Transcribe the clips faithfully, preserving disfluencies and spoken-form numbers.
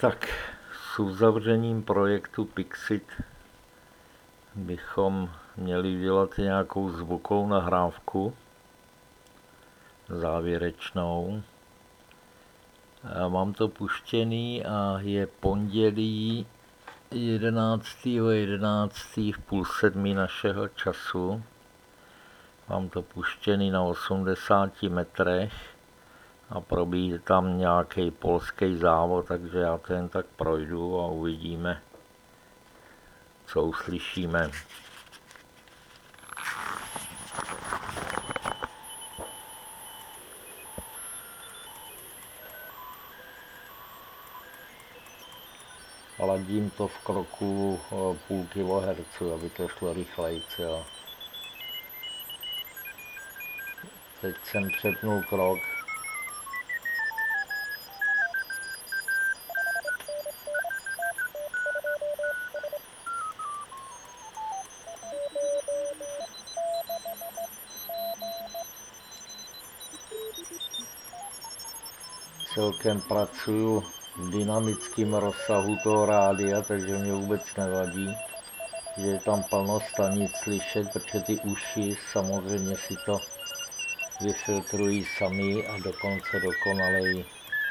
Tak s uzavřením projektu Pixit bychom měli dělat nějakou zvukovou nahrávku závěrečnou. Mám to puštěný a je pondělí jedenáctého jedenáctého v půl sedmi našeho času. Mám to puštěný na osmdesáti metrech a probíhá tam nějaký polský závod, takže já to jen tak projdu a uvidíme, co uslyšíme. Ladím to v kroku půl kilohertzu, aby to šlo rychlejc, jo. Teď jsem přepnul krok. Celkem pracuju v dynamickém rozsahu toho rádia, takže mě vůbec nevadí, že je tam plno stanic slyšet, protože ty uši samozřejmě si to vyfiltrují sami a dokonce dokonaleji.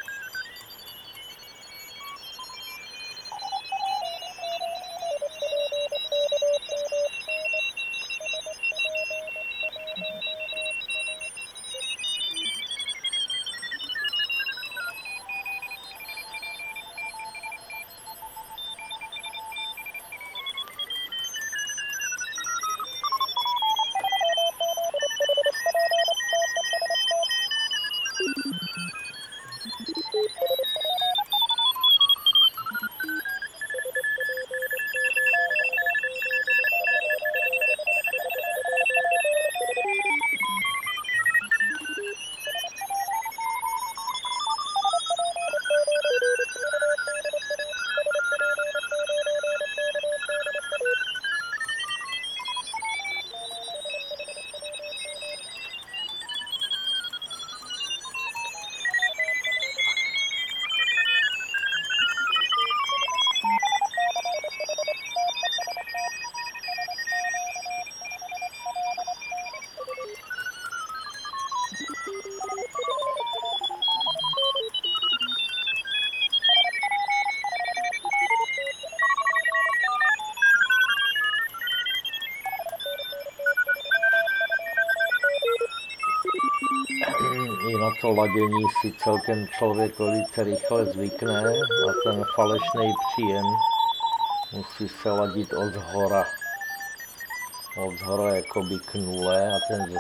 I na to ladění si celkem člověk velice rychle zvykne a ten falešný příjem musí se ladit od zhora. Od zhora jakoby k nule a ten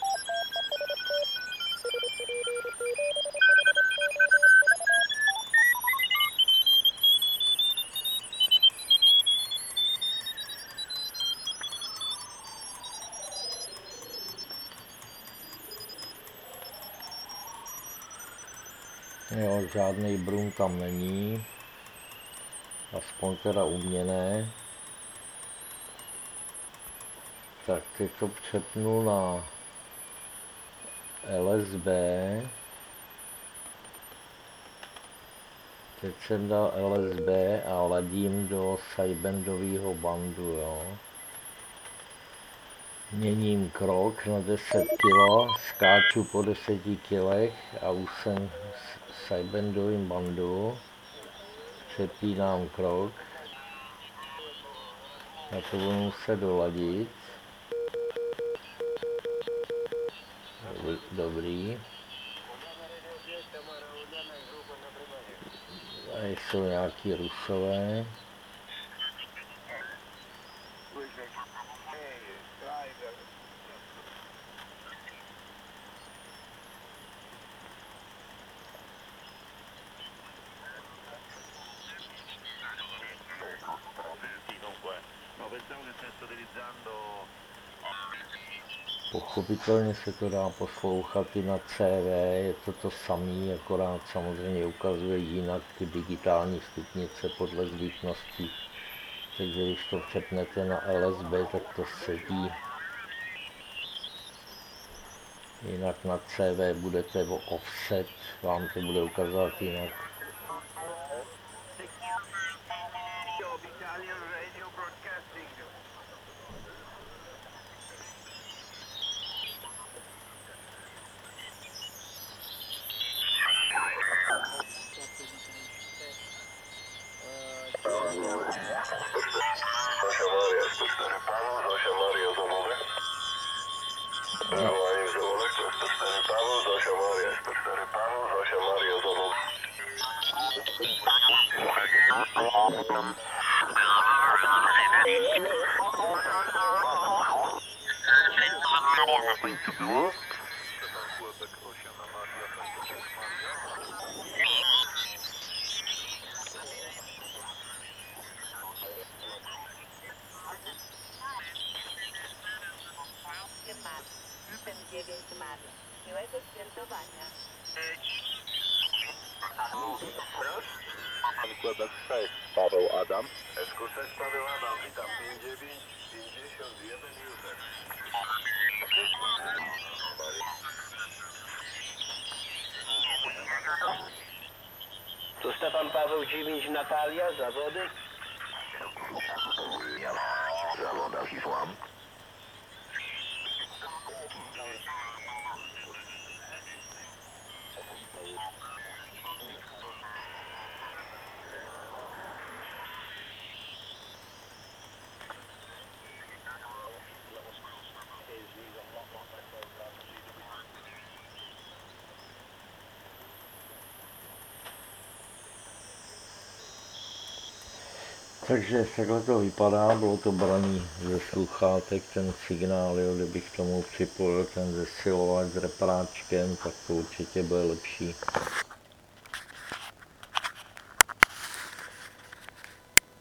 jo, žádný brum tam není, aspoň teda u mě ne. Tak teď to přepnu na L S B. Teď jsem dal L S B a ladím do sidebandového bandu, jo. Měním krok na deset kilo, skáču po deseti kilech a už jsem v sidebandovém bandu. Přepínám krok. Já to budu muset doladit. Dobrý. A jsou nějaký Rusové. Pochopitelně se to dá poslouchat i na C V, je to to samé, akorát samozřejmě ukazuje jinak ty digitální stupnice podle zvykností. Takže když to přepnete na L S B, tak to sedí. Jinak na C V budete o offset, vám to bude ukazovat jinak. Zosia Maria, sto cztery Paweł, Zosia Maria, domowy. Wywołanie wzywolek, to sto cztery Paweł, Zosia Maria, sto cztery Paweł, Zosia Maria, domowy. Co było? Ten dziewięć Marii. Miłego świętowania. Pan sześć Paweł Adam. S Q sześć Paweł Adam, witam. pięć dziewięć pięćdziesiąt jeden Józef. To Stefan Paweł dziewięć Natalia, zawody. Zawodach Islam. Takže takhle to vypadá, bylo to braný ze sluchátek, ten signál, jo, kdybych k tomu připojil ten zesilovač s repráčkem, tak to určitě bude lepší.